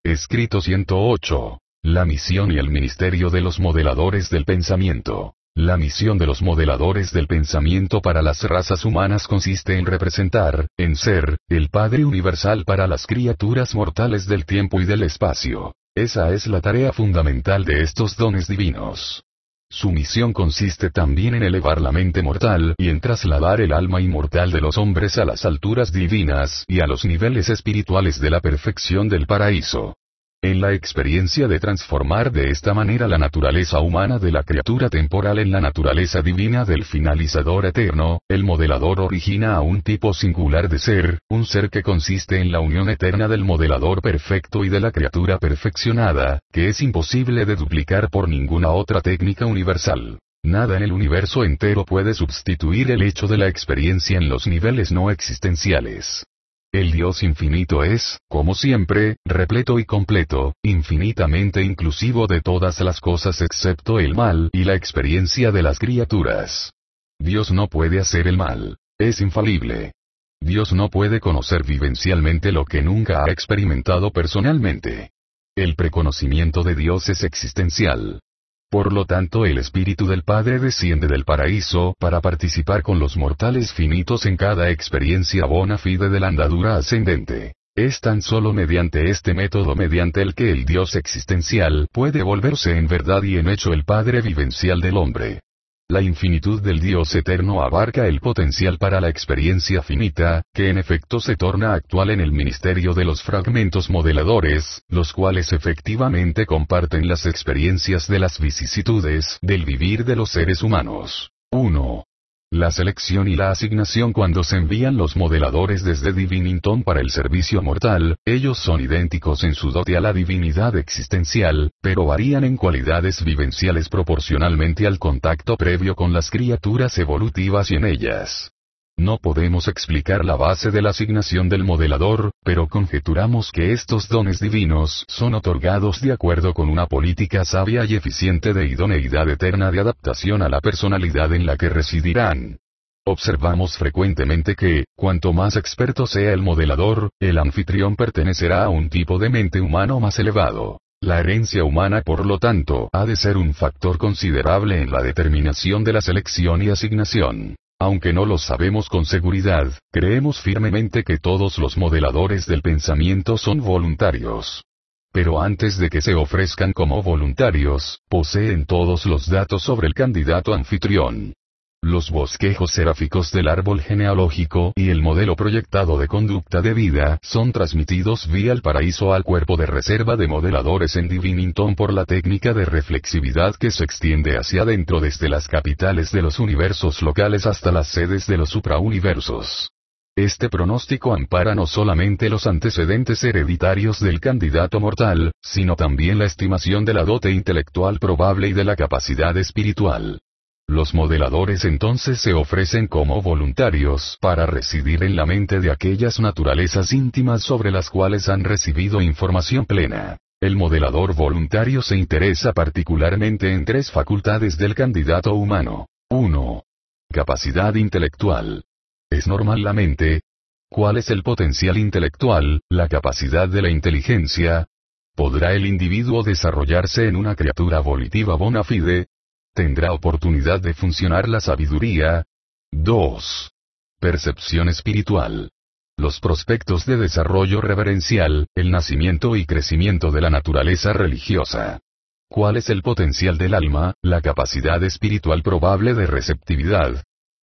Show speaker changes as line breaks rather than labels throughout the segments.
Escrito 108. La misión y el ministerio de los modeladores del pensamiento. La misión de los modeladores del pensamiento para las razas humanas consiste en representar, en ser, el Padre Universal para las criaturas mortales del tiempo y del espacio. Esa es la tarea fundamental de estos dones divinos. Su misión consiste también en elevar la mente mortal y en trasladar el alma inmortal de los hombres a las alturas divinas y a los niveles espirituales de la perfección del paraíso. En la experiencia de transformar de esta manera la naturaleza humana de la criatura temporal en la naturaleza divina del finalizador eterno, el modelador origina a un tipo singular de ser, un ser que consiste en la unión eterna del modelador perfecto y de la criatura perfeccionada, que es imposible de duplicar por ninguna otra técnica universal. Nada en el universo entero puede sustituir el hecho de la experiencia en los niveles no existenciales. El Dios infinito es, como siempre, repleto y completo, infinitamente inclusivo de todas las cosas excepto el mal y la experiencia de las criaturas. Dios no puede hacer el mal. Es infalible. Dios no puede conocer vivencialmente lo que nunca ha experimentado personalmente. El preconocimiento de Dios es existencial. Por lo tanto, el Espíritu del Padre desciende del paraíso para participar con los mortales finitos en cada experiencia bona fide de la andadura ascendente. Es tan solo mediante este método mediante el que el Dios existencial puede volverse en verdad y en hecho el Padre vivencial del hombre. La infinitud del Dios eterno abarca el potencial para la experiencia finita, que en efecto se torna actual en el ministerio de los fragmentos modeladores, los cuales efectivamente comparten las experiencias de las vicisitudes del vivir de los seres humanos. 1. La selección y la asignación. Cuando se envían los modeladores desde Divinington para el servicio mortal, ellos son idénticos en su dote a la divinidad existencial, pero varían en cualidades vivenciales proporcionalmente al contacto previo con las criaturas evolutivas y en ellas. No podemos explicar la base de la asignación del modelador, pero conjeturamos que estos dones divinos son otorgados de acuerdo con una política sabia y eficiente de idoneidad eterna de adaptación a la personalidad en la que residirán. Observamos frecuentemente que, cuanto más experto sea el modelador, el anfitrión pertenecerá a un tipo de mente humano más elevado. La herencia humana, por lo tanto, ha de ser un factor considerable en la determinación de la selección y asignación. Aunque no lo sabemos con seguridad, creemos firmemente que todos los modeladores del pensamiento son voluntarios. Pero antes de que se ofrezcan como voluntarios, poseen todos los datos sobre el candidato anfitrión. Los bosquejos seráficos del árbol genealógico y el modelo proyectado de conducta de vida son transmitidos vía el paraíso al cuerpo de reserva de modeladores en Divinington por la técnica de reflexividad que se extiende hacia adentro desde las capitales de los universos locales hasta las sedes de los suprauniversos. Este pronóstico ampara no solamente los antecedentes hereditarios del candidato mortal, sino también la estimación de la dote intelectual probable y de la capacidad espiritual. Los modeladores entonces se ofrecen como voluntarios para residir en la mente de aquellas naturalezas íntimas sobre las cuales han recibido información plena. El modelador voluntario se interesa particularmente en tres facultades del candidato humano. 1. Capacidad intelectual. ¿Es normal la mente? ¿Cuál es el potencial intelectual, la capacidad de la inteligencia? ¿Podrá el individuo desarrollarse en una criatura volitiva bona fide? ¿Tendrá oportunidad de funcionar la sabiduría? 2. Percepción espiritual. Los prospectos de desarrollo reverencial, el nacimiento y crecimiento de la naturaleza religiosa. ¿Cuál es el potencial del alma, la capacidad espiritual probable de receptividad?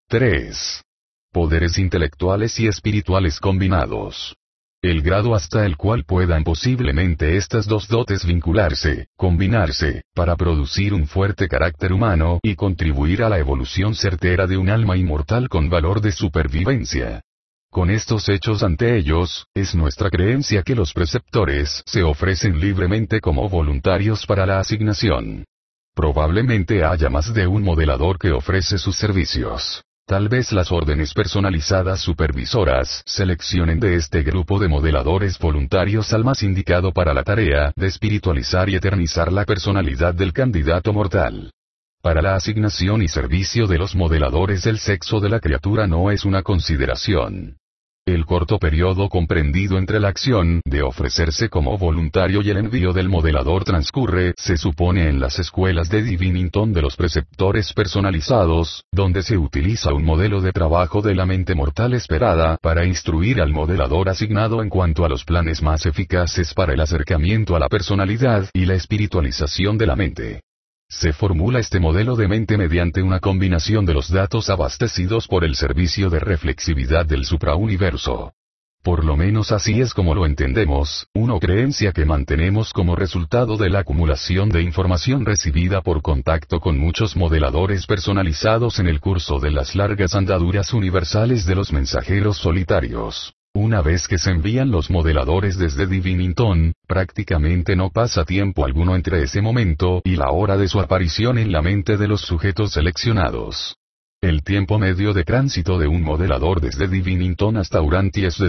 3. Poderes intelectuales y espirituales combinados. El grado hasta el cual puedan posiblemente estas dos dotes vincularse, combinarse, para producir un fuerte carácter humano y contribuir a la evolución certera de un alma inmortal con valor de supervivencia. Con estos hechos ante ellos, es nuestra creencia que los preceptores se ofrecen libremente como voluntarios para la asignación. Probablemente haya más de un modelador que ofrece sus servicios. Tal vez las órdenes personalizadas supervisoras seleccionen de este grupo de modeladores voluntarios al más indicado para la tarea de espiritualizar y eternizar la personalidad del candidato mortal. Para la asignación y servicio de los modeladores del sexo de la criatura no es una consideración. El corto periodo comprendido entre la acción de ofrecerse como voluntario y el envío del modelador transcurre, se supone, en las escuelas de Divinington de los preceptores personalizados, donde se utiliza un modelo de trabajo de la mente mortal esperada para instruir al modelador asignado en cuanto a los planes más eficaces para el acercamiento a la personalidad y la espiritualización de la mente. Se formula este modelo de mente mediante una combinación de los datos abastecidos por el servicio de reflexividad del suprauniverso. Por lo menos así es como lo entendemos, una creencia que mantenemos como resultado de la acumulación de información recibida por contacto con muchos modeladores personalizados en el curso de las largas andaduras universales de los mensajeros solitarios. Una vez que se envían los modeladores desde Divinington, prácticamente no pasa tiempo alguno entre ese momento y la hora de su aparición en la mente de los sujetos seleccionados. El tiempo medio de tránsito de un modelador desde Divinington hasta Urantia es de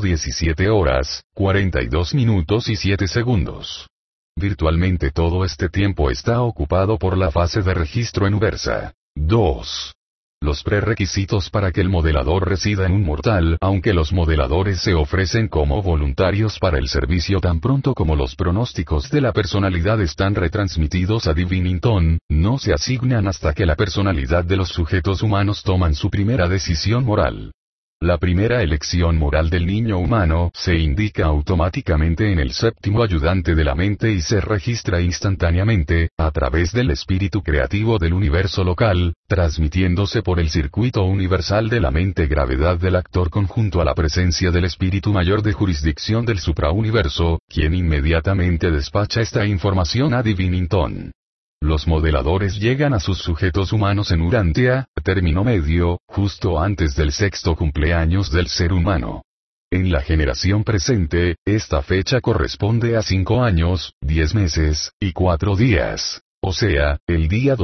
117 horas, 42 minutos y 7 segundos. Virtualmente todo este tiempo está ocupado por la fase de registro en Uversa. 2. Los prerequisitos para que el modelador resida en un mortal. Aunque los modeladores se ofrecen como voluntarios para el servicio tan pronto como los pronósticos de la personalidad están retransmitidos a Divinington, no se asignan hasta que la personalidad de los sujetos humanos toman su primera decisión moral. La primera elección moral del niño humano se indica automáticamente en el séptimo ayudante de la mente y se registra instantáneamente, a través del espíritu creativo del universo local, transmitiéndose por el circuito universal de la mente gravedad del actor conjunto a la presencia del espíritu mayor de jurisdicción del suprauniverso, quien inmediatamente despacha esta información a Divinington. Los modeladores llegan a sus sujetos humanos en Urantia, término medio, justo antes del sexto cumpleaños del ser humano. En la generación presente, esta fecha corresponde a 5 años, 10 meses, y 4 días. O sea, el día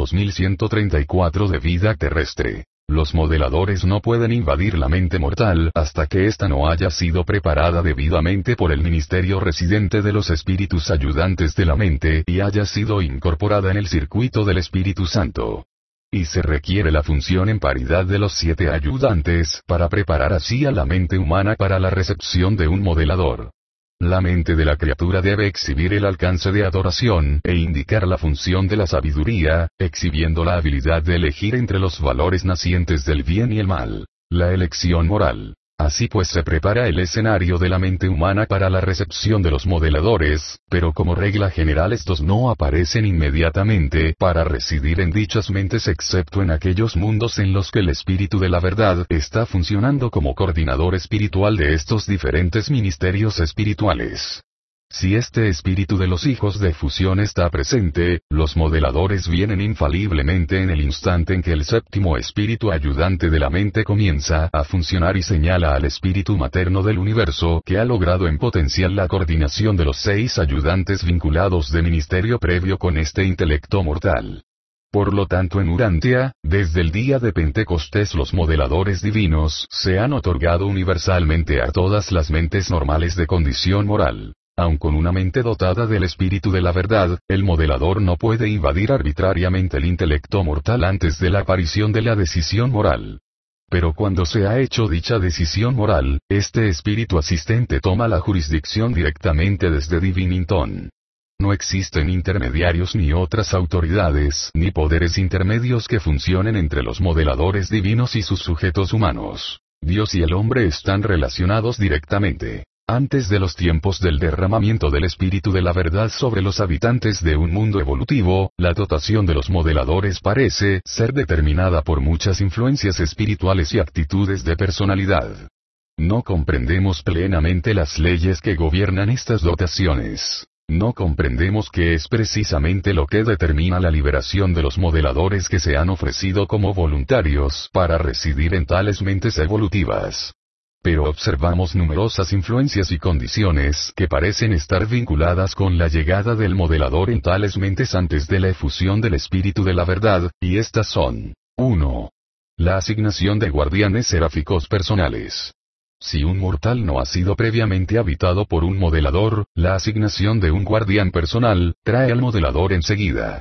2134 de vida terrestre. Los modeladores no pueden invadir la mente mortal hasta que ésta no haya sido preparada debidamente por el ministerio residente de los espíritus ayudantes de la mente y haya sido incorporada en el circuito del Espíritu Santo. Y se requiere la función en paridad de los 7 ayudantes para preparar así a la mente humana para la recepción de un modelador. La mente de la criatura debe exhibir el alcance de adoración e indicar la función de la sabiduría, exhibiendo la habilidad de elegir entre los valores nacientes del bien y el mal, la elección moral. Así pues se prepara el escenario de la mente humana para la recepción de los modeladores, pero como regla general estos no aparecen inmediatamente para residir en dichas mentes excepto en aquellos mundos en los que el espíritu de la verdad está funcionando como coordinador espiritual de estos diferentes ministerios espirituales. Si este espíritu de los hijos de fusión está presente, los modeladores vienen infaliblemente en el instante en que el séptimo espíritu ayudante de la mente comienza a funcionar y señala al espíritu materno del universo que ha logrado en potencial la coordinación de los 6 ayudantes vinculados de ministerio previo con este intelecto mortal. Por lo tanto en Urantia, desde el día de Pentecostés los modeladores divinos se han otorgado universalmente a todas las mentes normales de condición moral. Aun con una mente dotada del espíritu de la verdad, el modelador no puede invadir arbitrariamente el intelecto mortal antes de la aparición de la decisión moral. Pero cuando se ha hecho dicha decisión moral, este espíritu asistente toma la jurisdicción directamente desde Divinington. No existen intermediarios ni otras autoridades ni poderes intermedios que funcionen entre los modeladores divinos y sus sujetos humanos. Dios y el hombre están relacionados directamente. Antes de los tiempos del derramamiento del espíritu de la verdad sobre los habitantes de un mundo evolutivo, la dotación de los modeladores parece ser determinada por muchas influencias espirituales y actitudes de personalidad. No comprendemos plenamente las leyes que gobiernan estas dotaciones. No comprendemos qué es precisamente lo que determina la liberación de los modeladores que se han ofrecido como voluntarios para residir en tales mentes evolutivas. Pero observamos numerosas influencias y condiciones que parecen estar vinculadas con la llegada del modelador en tales mentes antes de la efusión del espíritu de la verdad, y estas son: 1. La asignación de guardianes seráficos personales. Si un mortal no ha sido previamente habitado por un modelador, la asignación de un guardián personal trae al modelador enseguida.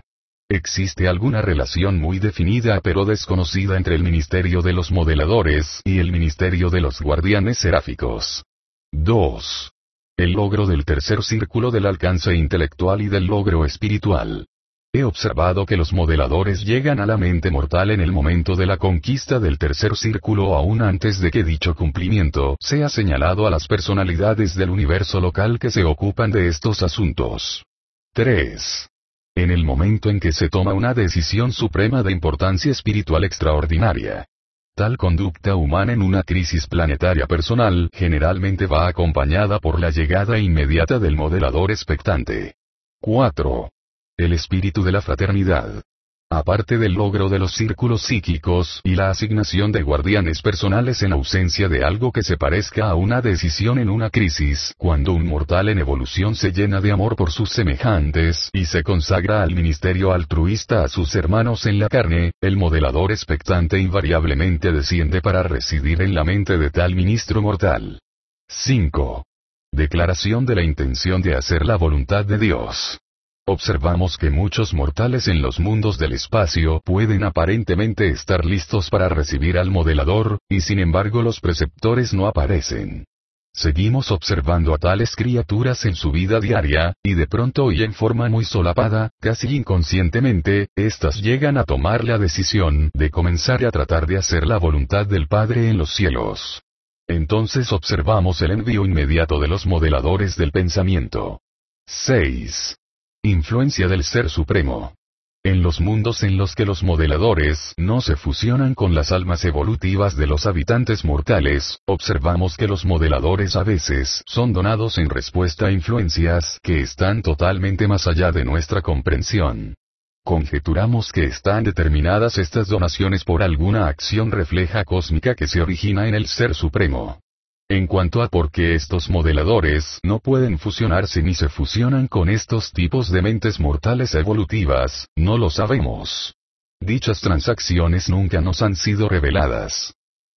Existe alguna relación muy definida pero desconocida entre el ministerio de los modeladores y el ministerio de los guardianes seráficos. 2. El logro del tercer círculo del alcance intelectual y del logro espiritual. He observado que los modeladores llegan a la mente mortal en el momento de la conquista del tercer círculo o aún antes de que dicho cumplimiento sea señalado a las personalidades del universo local que se ocupan de estos asuntos. 3. En el momento en que se toma una decisión suprema de importancia espiritual extraordinaria. Tal conducta humana en una crisis planetaria personal generalmente va acompañada por la llegada inmediata del modelador expectante. 4. El espíritu de la fraternidad. Aparte del logro de los círculos psíquicos y la asignación de guardianes personales en ausencia de algo que se parezca a una decisión en una crisis, cuando un mortal en evolución se llena de amor por sus semejantes y se consagra al ministerio altruista a sus hermanos en la carne, el modelador expectante invariablemente desciende para residir en la mente de tal ministro mortal. 5. Declaración de la intención de hacer la voluntad de Dios. Observamos que muchos mortales en los mundos del espacio pueden aparentemente estar listos para recibir al modelador, y sin embargo los preceptores no aparecen. Seguimos observando a tales criaturas en su vida diaria, y de pronto y en forma muy solapada, casi inconscientemente, éstas llegan a tomar la decisión de comenzar a tratar de hacer la voluntad del Padre en los cielos. Entonces observamos el envío inmediato de los modeladores del pensamiento. 6. Influencia del Ser Supremo. En los mundos en los que los modeladores no se fusionan con las almas evolutivas de los habitantes mortales, observamos que los modeladores a veces son donados en respuesta a influencias que están totalmente más allá de nuestra comprensión. Conjeturamos que están determinadas estas donaciones por alguna acción refleja cósmica que se origina en el Ser Supremo. En cuanto a por qué estos modeladores no pueden fusionarse ni se fusionan con estos tipos de mentes mortales evolutivas, no lo sabemos. Dichas transacciones nunca nos han sido reveladas.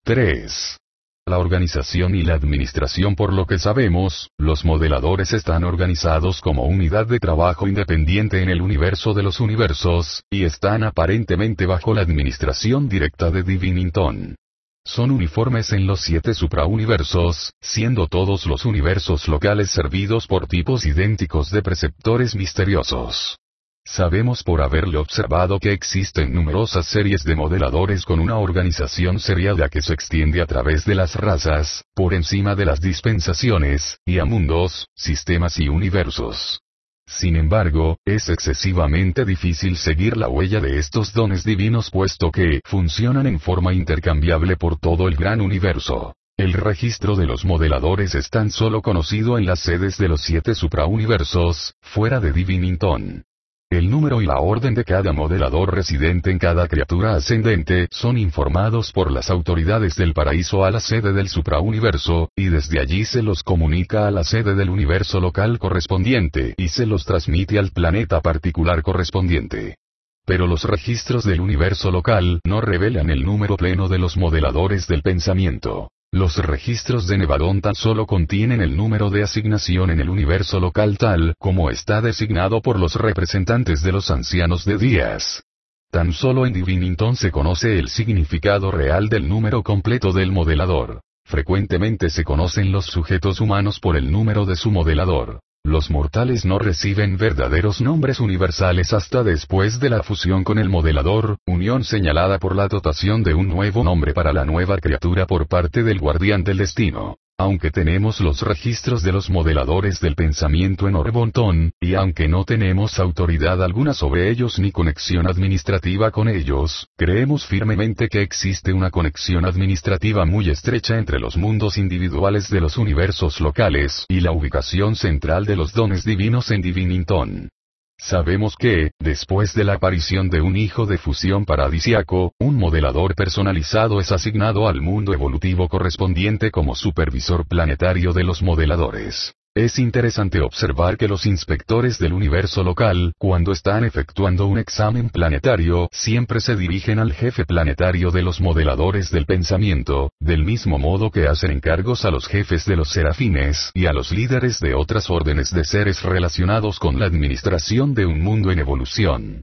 3. La organización y la administración. Por lo que sabemos, los modeladores están organizados como unidad de trabajo independiente en el universo de los universos, y están aparentemente bajo la administración directa de Divinington. Son uniformes en los 7 suprauniversos, siendo todos los universos locales servidos por tipos idénticos de preceptores misteriosos. Sabemos por haberle observado que existen numerosas series de modeladores con una organización seriada que se extiende a través de las razas, por encima de las dispensaciones, y a mundos, sistemas y universos. Sin embargo, es excesivamente difícil seguir la huella de estos dones divinos puesto que funcionan en forma intercambiable por todo el gran universo. El registro de los modeladores es tan solo conocido en las sedes de los 7 suprauniversos, fuera de Divinington. El número y la orden de cada modelador residente en cada criatura ascendente son informados por las autoridades del paraíso a la sede del suprauniverso, y desde allí se los comunica a la sede del universo local correspondiente y se los transmite al planeta particular correspondiente. Pero los registros del universo local no revelan el número pleno de los modeladores del pensamiento. Los registros de Nevadon tan solo contienen el número de asignación en el universo local tal como está designado por los representantes de los ancianos de días. Tan solo en Divinington se conoce el significado real del número completo del modelador. Frecuentemente se conocen los sujetos humanos por el número de su modelador. Los mortales no reciben verdaderos nombres universales hasta después de la fusión con el modelador, unión señalada por la dotación de un nuevo nombre para la nueva criatura por parte del guardián del destino. Aunque tenemos los registros de los modeladores del pensamiento en Orbonton, y aunque no tenemos autoridad alguna sobre ellos ni conexión administrativa con ellos, creemos firmemente que existe una conexión administrativa muy estrecha entre los mundos individuales de los universos locales y la ubicación central de los dones divinos en Divinington. Sabemos que, después de la aparición de un hijo de fusión paradisiaco, un modelador personalizado es asignado al mundo evolutivo correspondiente como supervisor planetario de los modeladores. Es interesante observar que los inspectores del universo local, cuando están efectuando un examen planetario, siempre se dirigen al jefe planetario de los modeladores del pensamiento, del mismo modo que hacen encargos a los jefes de los serafines y a los líderes de otras órdenes de seres relacionados con la administración de un mundo en evolución.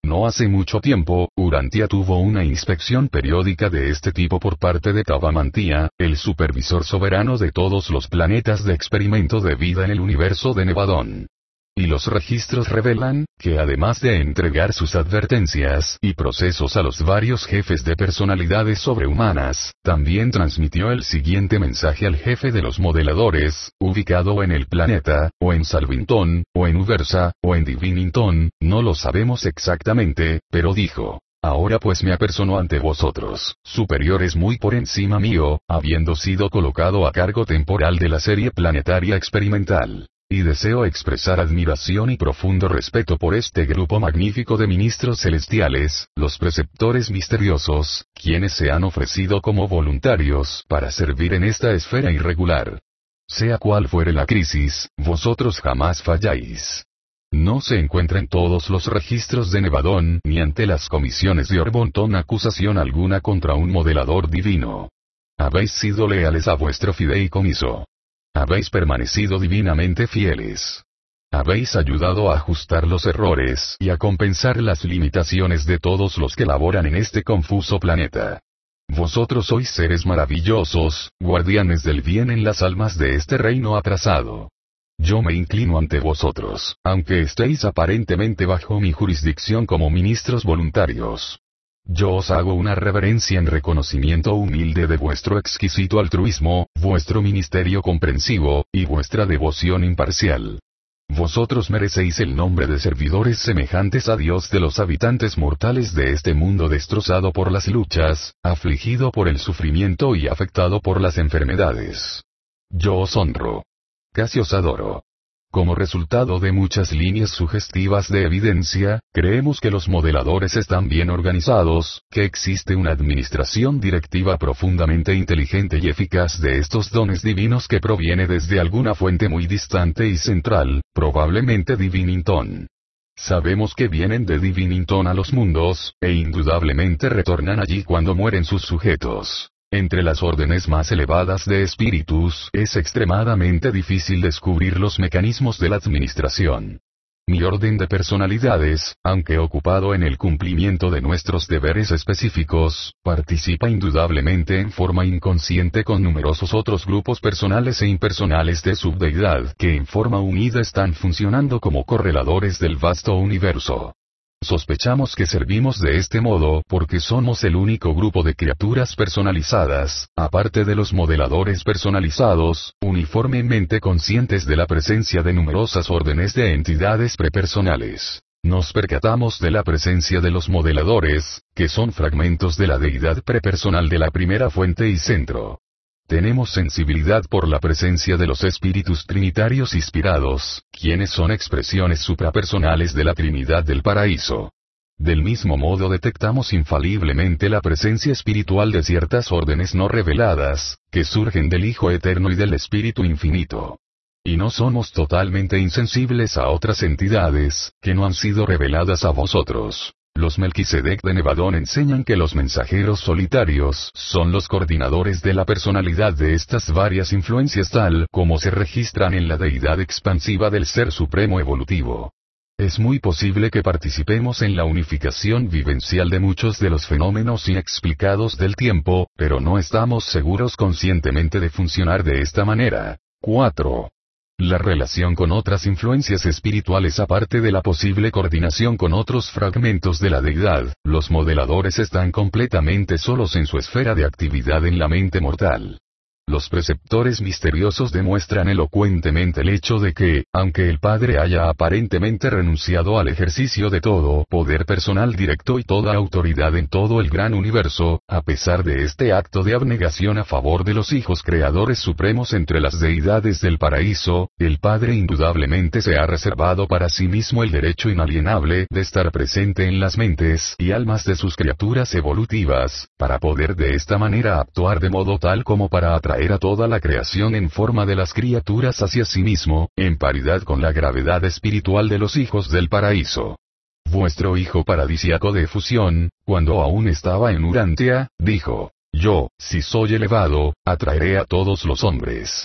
No hace mucho tiempo, Urantia tuvo una inspección periódica de este tipo por parte de Tavamantia, el supervisor soberano de todos los planetas de experimento de vida en el universo de Nevadón. Y los registros revelan, que además de entregar sus advertencias y procesos a los varios jefes de personalidades sobrehumanas, también transmitió el siguiente mensaje al jefe de los modeladores, ubicado en el planeta, o en Salvington, o en Uversa, o en Divinington, no lo sabemos exactamente, pero dijo: ahora pues me apersono ante vosotros, superiores muy por encima mío, habiendo sido colocado a cargo temporal de la serie planetaria experimental. Y deseo expresar admiración y profundo respeto por este grupo magnífico de ministros celestiales, los preceptores misteriosos, quienes se han ofrecido como voluntarios para servir en esta esfera irregular. Sea cual fuere la crisis, vosotros jamás falláis. No se encuentra en todos los registros de Nevadón ni ante las comisiones de Orbonton acusación alguna contra un modelador divino. Habéis sido leales a vuestro fideicomiso. Habéis permanecido divinamente fieles. Habéis ayudado a ajustar los errores y a compensar las limitaciones de todos los que laboran en este confuso planeta. Vosotros sois seres maravillosos, guardianes del bien en las almas de este reino atrasado. Yo me inclino ante vosotros, aunque estéis aparentemente bajo mi jurisdicción como ministros voluntarios. Yo os hago una reverencia en reconocimiento humilde de vuestro exquisito altruismo, vuestro ministerio comprensivo, y vuestra devoción imparcial. Vosotros merecéis el nombre de servidores semejantes a Dios de los habitantes mortales de este mundo destrozado por las luchas, afligido por el sufrimiento y afectado por las enfermedades. Yo os honro. Casi os adoro. Como resultado de muchas líneas sugestivas de evidencia, creemos que los modeladores están bien organizados, que existe una administración directiva profundamente inteligente y eficaz de estos dones divinos que proviene desde alguna fuente muy distante y central, probablemente Divinington. Sabemos que vienen de Divinington a los mundos, e indudablemente retornan allí cuando mueren sus sujetos. Entre las órdenes más elevadas de espíritus es extremadamente difícil descubrir los mecanismos de la administración. Mi orden de personalidades, aunque ocupado en el cumplimiento de nuestros deberes específicos, participa indudablemente en forma inconsciente con numerosos otros grupos personales e impersonales de subdeidad que en forma unida están funcionando como correladores del vasto universo. Sospechamos que servimos de este modo porque somos el único grupo de criaturas personalizadas, aparte de los modeladores personalizados, uniformemente conscientes de la presencia de numerosas órdenes de entidades prepersonales. Nos percatamos de la presencia de los modeladores, que son fragmentos de la deidad prepersonal de la primera fuente y centro. Tenemos sensibilidad por la presencia de los espíritus trinitarios inspirados, quienes son expresiones suprapersonales de la Trinidad del Paraíso. Del mismo modo detectamos infaliblemente la presencia espiritual de ciertas órdenes no reveladas, que surgen del Hijo Eterno y del Espíritu Infinito. Y no somos totalmente insensibles a otras entidades, que no han sido reveladas a vosotros. Los Melquisedec de Nevadón enseñan que los mensajeros solitarios son los coordinadores de la personalidad de estas varias influencias tal como se registran en la deidad expansiva del Ser Supremo Evolutivo. Es muy posible que participemos en la unificación vivencial de muchos de los fenómenos inexplicados del tiempo, pero no estamos seguros conscientemente de funcionar de esta manera. 4. La relación con otras influencias espirituales aparte de la posible coordinación con otros fragmentos de la deidad, los modeladores están completamente solos en su esfera de actividad en la mente mortal. Los preceptores misteriosos demuestran elocuentemente el hecho de que, aunque el Padre haya aparentemente renunciado al ejercicio de todo poder personal directo y toda autoridad en todo el gran universo, a pesar de este acto de abnegación a favor de los hijos creadores supremos entre las deidades del paraíso, el Padre indudablemente se ha reservado para sí mismo el derecho inalienable de estar presente en las mentes y almas de sus criaturas evolutivas, para poder de esta manera actuar de modo tal como para atraer a toda la creación en forma de las criaturas hacia sí mismo, en paridad con la gravedad espiritual de los hijos del paraíso. Vuestro hijo paradisiaco de fusión, cuando aún estaba en Urantia, dijo: yo, si soy elevado, atraeré a todos los hombres.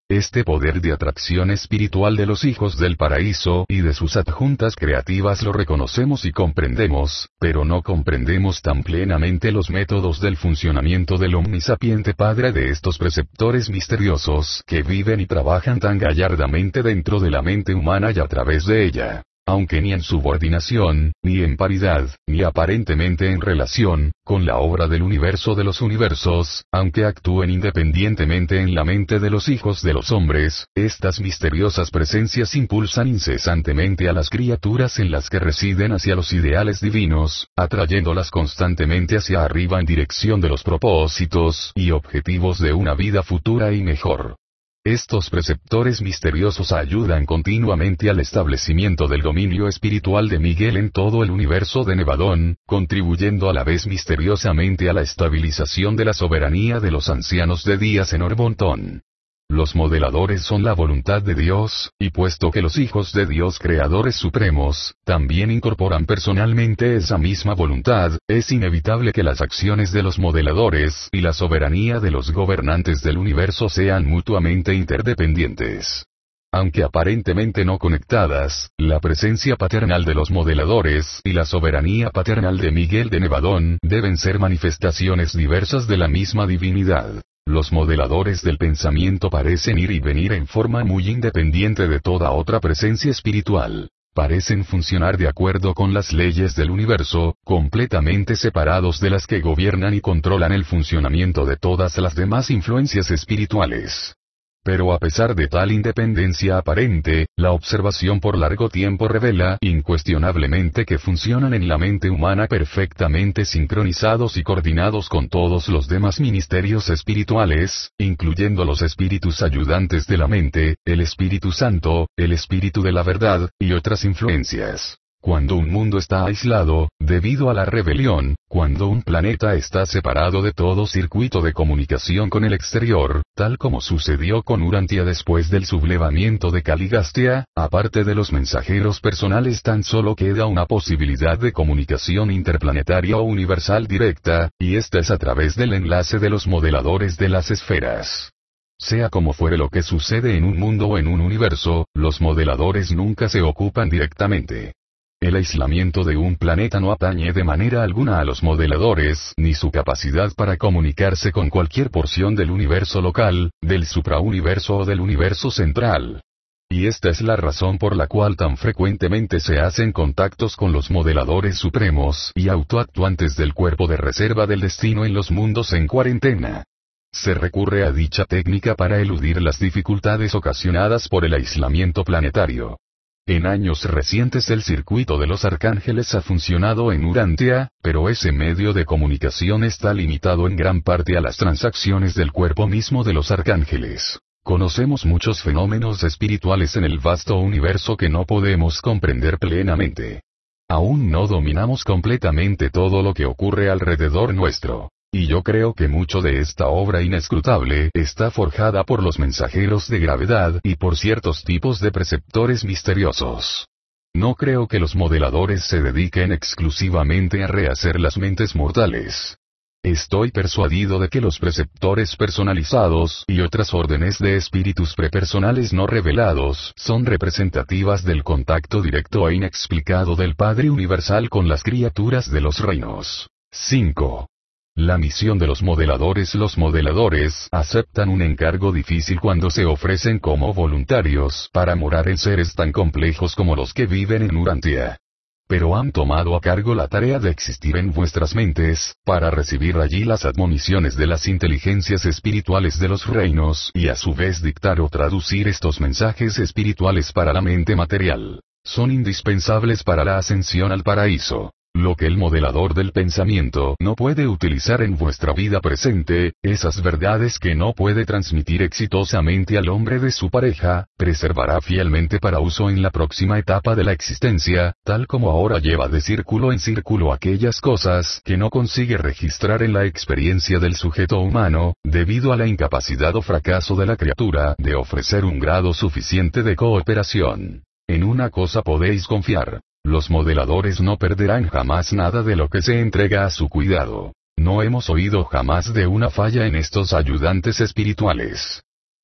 Este poder de atracción espiritual de los hijos del paraíso y de sus adjuntas creativas lo reconocemos y comprendemos, pero no comprendemos tan plenamente los métodos del funcionamiento del omnisapiente Padre de estos preceptores misteriosos que viven y trabajan tan gallardamente dentro de la mente humana y a través de ella. Aunque ni en subordinación, ni en paridad, ni aparentemente en relación con la obra del universo de los universos, aunque actúen independientemente en la mente de los hijos de los hombres, estas misteriosas presencias impulsan incesantemente a las criaturas en las que residen hacia los ideales divinos, atrayéndolas constantemente hacia arriba en dirección de los propósitos y objetivos de una vida futura y mejor. Estos preceptores misteriosos ayudan continuamente al establecimiento del dominio espiritual de Miguel en todo el universo de Nevadón, contribuyendo a la vez misteriosamente a la estabilización de la soberanía de los ancianos de Días en Orbontón. Los modeladores son la voluntad de Dios, y puesto que los hijos de Dios creadores supremos, también incorporan personalmente esa misma voluntad, es inevitable que las acciones de los modeladores y la soberanía de los gobernantes del universo sean mutuamente interdependientes. Aunque aparentemente no conectadas, la presencia paternal de los modeladores y la soberanía paternal de Miguel de Nevadón deben ser manifestaciones diversas de la misma divinidad. Los modeladores del pensamiento parecen ir y venir en forma muy independiente de toda otra presencia espiritual. Parecen funcionar de acuerdo con las leyes del universo, completamente separados de las que gobiernan y controlan el funcionamiento de todas las demás influencias espirituales. Pero a pesar de tal independencia aparente, la observación por largo tiempo revela incuestionablemente que funcionan en la mente humana perfectamente sincronizados y coordinados con todos los demás ministerios espirituales, incluyendo los espíritus ayudantes de la mente, el Espíritu Santo, el Espíritu de la Verdad, y otras influencias. Cuando un mundo está aislado, debido a la rebelión, cuando un planeta está separado de todo circuito de comunicación con el exterior, tal como sucedió con Urantia después del sublevamiento de Caligastia, aparte de los mensajeros personales tan solo queda una posibilidad de comunicación interplanetaria o universal directa, y esta es a través del enlace de los modeladores de las esferas. Sea como fuere lo que sucede en un mundo o en un universo, los modeladores nunca se ocupan directamente. El aislamiento de un planeta no atañe de manera alguna a los modeladores, ni su capacidad para comunicarse con cualquier porción del universo local, del suprauniverso o del universo central. Y esta es la razón por la cual tan frecuentemente se hacen contactos con los modeladores supremos y autoactuantes del cuerpo de reserva del destino en los mundos en cuarentena. Se recurre a dicha técnica para eludir las dificultades ocasionadas por el aislamiento planetario. En años recientes el circuito de los arcángeles ha funcionado en Urantia, pero ese medio de comunicación está limitado en gran parte a las transacciones del cuerpo mismo de los arcángeles. Conocemos muchos fenómenos espirituales en el vasto universo que no podemos comprender plenamente. Aún no dominamos completamente todo lo que ocurre alrededor nuestro. Y yo creo que mucho de esta obra inescrutable está forjada por los mensajeros de gravedad y por ciertos tipos de preceptores misteriosos. No creo que los modeladores se dediquen exclusivamente a rehacer las mentes mortales. Estoy persuadido de que los preceptores personalizados y otras órdenes de espíritus prepersonales no revelados son representativas del contacto directo e inexplicado del Padre Universal con las criaturas de los reinos. 5. La misión de los modeladores. Los modeladores aceptan un encargo difícil cuando se ofrecen como voluntarios para morar en seres tan complejos como los que viven en Urantia. Pero han tomado a cargo la tarea de existir en vuestras mentes, para recibir allí las admoniciones de las inteligencias espirituales de los reinos y a su vez dictar o traducir estos mensajes espirituales para la mente material. Son indispensables para la ascensión al paraíso. Lo que el modelador del pensamiento no puede utilizar en vuestra vida presente, esas verdades que no puede transmitir exitosamente al hombre de su pareja, preservará fielmente para uso en la próxima etapa de la existencia, tal como ahora lleva de círculo en círculo aquellas cosas que no consigue registrar en la experiencia del sujeto humano, debido a la incapacidad o fracaso de la criatura de ofrecer un grado suficiente de cooperación. En una cosa podéis confiar. Los modeladores no perderán jamás nada de lo que se entrega a su cuidado. No hemos oído jamás de una falla en estos ayudantes espirituales.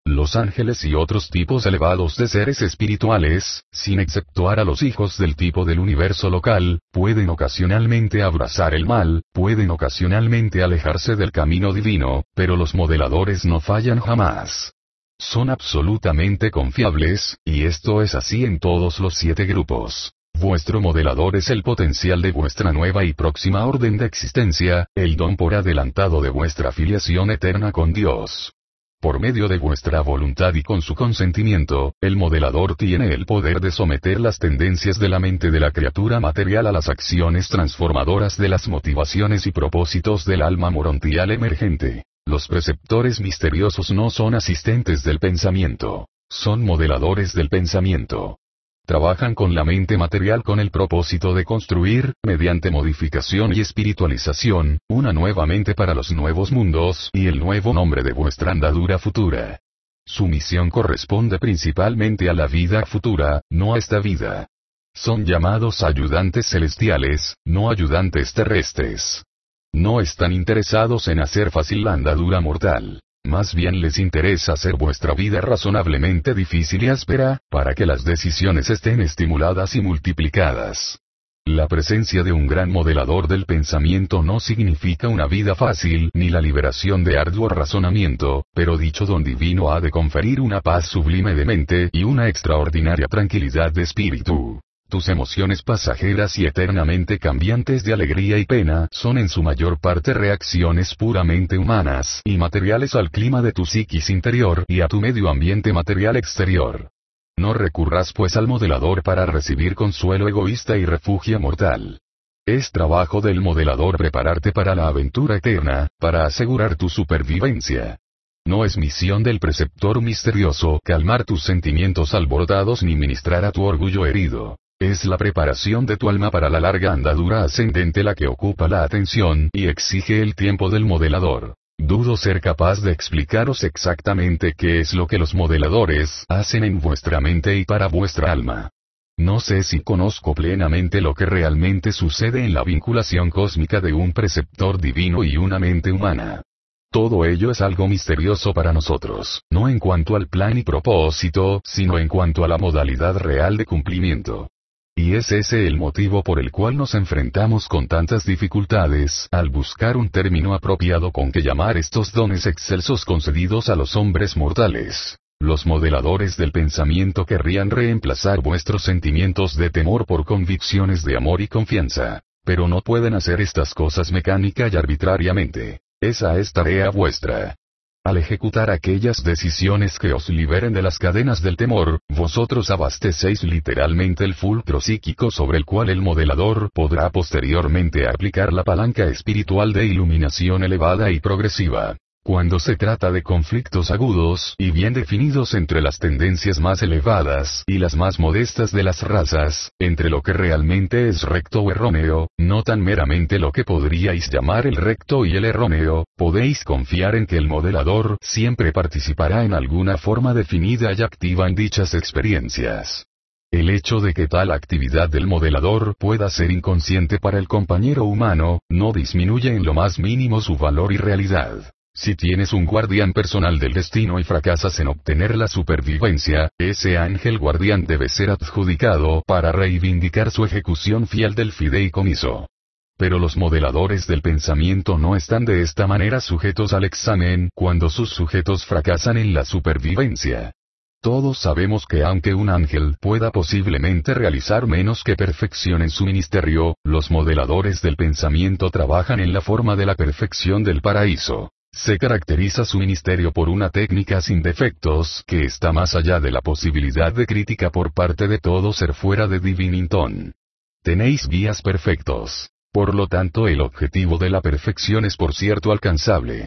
Los ángeles y otros tipos elevados de seres espirituales, sin exceptuar a los hijos del tipo del universo local, pueden ocasionalmente abrazar el mal, pueden ocasionalmente alejarse del camino divino, pero los modeladores no fallan jamás. Son absolutamente confiables, y esto es así en todos los 7 grupos. Vuestro modelador es el potencial de vuestra nueva y próxima orden de existencia, el don por adelantado de vuestra filiación eterna con Dios. Por medio de vuestra voluntad y con su consentimiento, el modelador tiene el poder de someter las tendencias de la mente de la criatura material a las acciones transformadoras de las motivaciones y propósitos del alma morontial emergente. Los preceptores misteriosos no son asistentes del pensamiento, son modeladores del pensamiento. Trabajan con la mente material con el propósito de construir, mediante modificación y espiritualización, una nueva mente para los nuevos mundos y el nuevo nombre de vuestra andadura futura. Su misión corresponde principalmente a la vida futura, no a esta vida. Son llamados ayudantes celestiales, no ayudantes terrestres. No están interesados en hacer fácil la andadura mortal. Más bien les interesa hacer vuestra vida razonablemente difícil y áspera, para que las decisiones estén estimuladas y multiplicadas. La presencia de un gran modelador del pensamiento no significa una vida fácil ni la liberación de arduo razonamiento, pero dicho don divino ha de conferir una paz sublime de mente y una extraordinaria tranquilidad de espíritu. Tus emociones pasajeras y eternamente cambiantes de alegría y pena son en su mayor parte reacciones puramente humanas y materiales al clima de tu psiquis interior y a tu medio ambiente material exterior. No recurras pues al modelador para recibir consuelo egoísta y refugio mortal. Es trabajo del modelador prepararte para la aventura eterna, para asegurar tu supervivencia. No es misión del preceptor misterioso calmar tus sentimientos alborotados ni ministrar a tu orgullo herido. Es la preparación de tu alma para la larga andadura ascendente la que ocupa la atención y exige el tiempo del modelador. Dudo ser capaz de explicaros exactamente qué es lo que los modeladores hacen en vuestra mente y para vuestra alma. No sé si conozco plenamente lo que realmente sucede en la vinculación cósmica de un preceptor divino y una mente humana. Todo ello es algo misterioso para nosotros, no en cuanto al plan y propósito, sino en cuanto a la modalidad real de cumplimiento. Y es ese el motivo por el cual nos enfrentamos con tantas dificultades, al buscar un término apropiado con que llamar estos dones excelsos concedidos a los hombres mortales. Los modeladores del pensamiento querrían reemplazar vuestros sentimientos de temor por convicciones de amor y confianza. Pero no pueden hacer estas cosas mecánica y arbitrariamente. Esa es tarea vuestra. Al ejecutar aquellas decisiones que os liberen de las cadenas del temor, vosotros abastecéis literalmente el fulcro psíquico sobre el cual el modelador podrá posteriormente aplicar la palanca espiritual de iluminación elevada y progresiva. Cuando se trata de conflictos agudos y bien definidos entre las tendencias más elevadas y las más modestas de las razas, entre lo que realmente es recto o erróneo, no tan meramente lo que podríais llamar el recto y el erróneo, podéis confiar en que el modelador siempre participará en alguna forma definida y activa en dichas experiencias. El hecho de que tal actividad del modelador pueda ser inconsciente para el compañero humano, no disminuye en lo más mínimo su valor y realidad. Si tienes un guardián personal del destino y fracasas en obtener la supervivencia, ese ángel guardián debe ser adjudicado para reivindicar su ejecución fiel del fideicomiso. Pero los modeladores del pensamiento no están de esta manera sujetos al examen cuando sus sujetos fracasan en la supervivencia. Todos sabemos que aunque un ángel pueda posiblemente realizar menos que perfección en su ministerio, los modeladores del pensamiento trabajan en la forma de la perfección del paraíso. Se caracteriza su ministerio por una técnica sin defectos que está más allá de la posibilidad de crítica por parte de todo ser fuera de Divinington. Tenéis guías perfectos. Por lo tanto el objetivo de la perfección es por cierto alcanzable.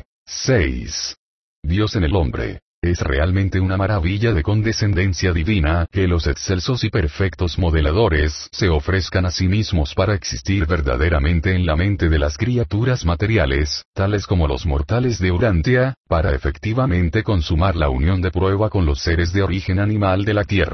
6. Dios en el hombre. Es realmente una maravilla de condescendencia divina que los excelsos y perfectos modeladores se ofrezcan a sí mismos para existir verdaderamente en la mente de las criaturas materiales, tales como los mortales de Urantia, para efectivamente consumar la unión de prueba con los seres de origen animal de la tierra.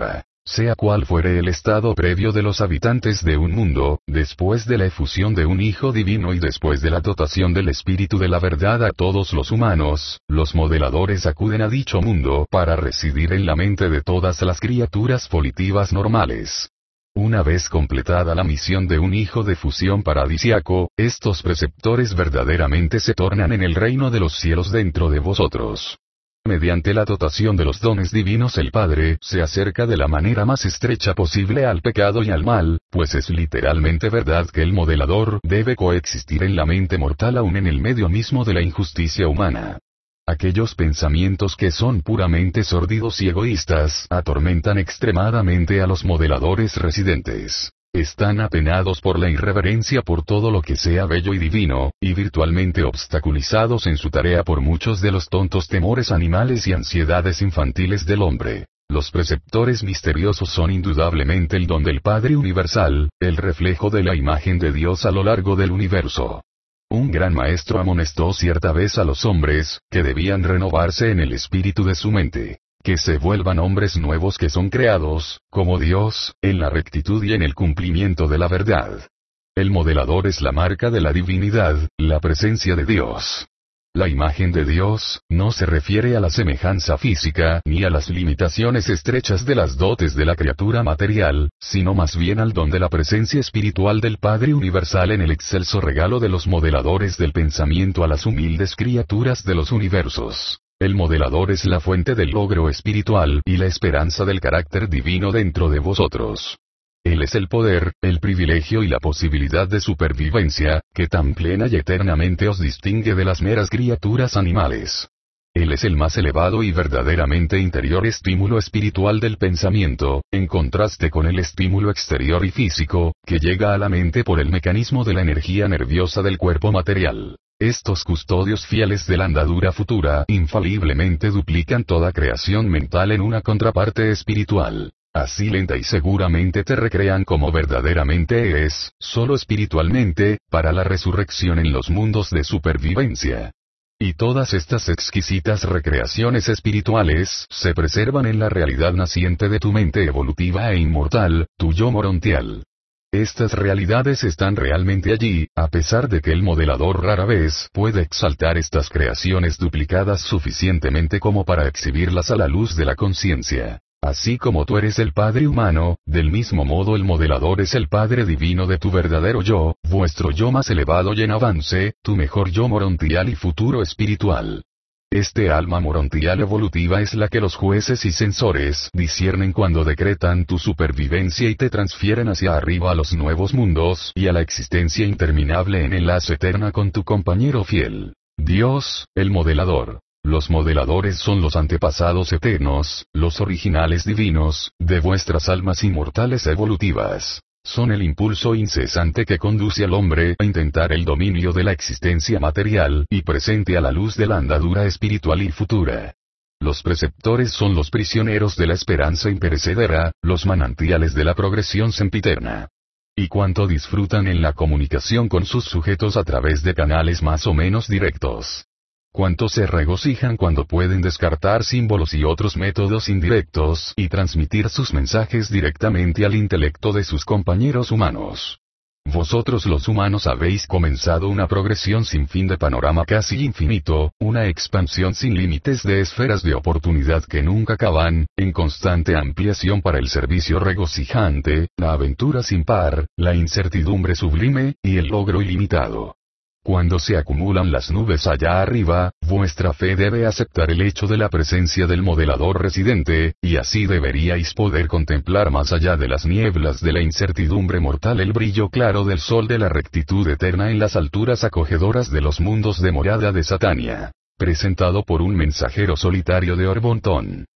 Sea cual fuere el estado previo de los habitantes de un mundo, después de la efusión de un Hijo Divino y después de la dotación del Espíritu de la Verdad a todos los humanos, los modeladores acuden a dicho mundo para residir en la mente de todas las criaturas volitivas normales. Una vez completada la misión de un hijo de fusión paradisiaco, estos preceptores verdaderamente se tornan en el reino de los cielos dentro de vosotros. Mediante la dotación de los dones divinos el Padre se acerca de la manera más estrecha posible al pecado y al mal, pues es literalmente verdad que el modelador debe coexistir en la mente mortal aún en el medio mismo de la injusticia humana. Aquellos pensamientos que son puramente sórdidos y egoístas atormentan extremadamente a los modeladores residentes. Están apenados por la irreverencia por todo lo que sea bello y divino, y virtualmente obstaculizados en su tarea por muchos de los tontos temores animales y ansiedades infantiles del hombre. Los preceptores misteriosos son indudablemente el don del Padre Universal, el reflejo de la imagen de Dios a lo largo del universo. Un gran maestro amonestó cierta vez a los hombres, que debían renovarse en el espíritu de su mente. Que se vuelvan hombres nuevos que son creados, como Dios, en la rectitud y en el cumplimiento de la verdad. El modelador es la marca de la divinidad, la presencia de Dios. La imagen de Dios, no se refiere a la semejanza física ni a las limitaciones estrechas de las dotes de la criatura material, sino más bien al don de la presencia espiritual del Padre Universal en el excelso regalo de los modeladores del pensamiento a las humildes criaturas de los universos. El modelador es la fuente del logro espiritual y la esperanza del carácter divino dentro de vosotros. Él es el poder, el privilegio y la posibilidad de supervivencia, que tan plena y eternamente os distingue de las meras criaturas animales. Él es el más elevado y verdaderamente interior estímulo espiritual del pensamiento, en contraste con el estímulo exterior y físico, que llega a la mente por el mecanismo de la energía nerviosa del cuerpo material. Estos custodios fieles de la andadura futura infaliblemente duplican toda creación mental en una contraparte espiritual. Así lenta y seguramente te recrean como verdaderamente eres, solo espiritualmente, para la resurrección en los mundos de supervivencia. Y todas estas exquisitas recreaciones espirituales se preservan en la realidad naciente de tu mente evolutiva e inmortal, tu yo morontial. Estas realidades están realmente allí, a pesar de que el modelador rara vez puede exaltar estas creaciones duplicadas suficientemente como para exhibirlas a la luz de la conciencia. Así como tú eres el Padre humano, del mismo modo el modelador es el Padre divino de tu verdadero yo, vuestro yo más elevado y en avance, tu mejor yo morontial y futuro espiritual. Este alma morontial evolutiva es la que los jueces y censores disciernen cuando decretan tu supervivencia y te transfieren hacia arriba a los nuevos mundos y a la existencia interminable en enlace eterna con tu compañero fiel. Dios, el modelador. Los modeladores son los antepasados eternos, los originales divinos, de vuestras almas inmortales evolutivas. Son el impulso incesante que conduce al hombre a intentar el dominio de la existencia material y presente a la luz de la andadura espiritual y futura. Los preceptores son los prisioneros de la esperanza imperecedera, los manantiales de la progresión sempiterna. Y cuánto disfrutan en la comunicación con sus sujetos a través de canales más o menos directos. Cuánto se regocijan cuando pueden descartar símbolos y otros métodos indirectos y transmitir sus mensajes directamente al intelecto de sus compañeros humanos. Vosotros los humanos habéis comenzado una progresión sin fin de panorama casi infinito, una expansión sin límites de esferas de oportunidad que nunca acaban, en constante ampliación para el servicio regocijante, la aventura sin par, la incertidumbre sublime, y el logro ilimitado. Cuando se acumulan las nubes allá arriba, vuestra fe debe aceptar el hecho de la presencia del modelador residente, y así deberíais poder contemplar más allá de las nieblas de la incertidumbre mortal el brillo claro del sol de la rectitud eterna en las alturas acogedoras de los mundos de morada de Satania. Presentado por un mensajero solitario de Orbontón.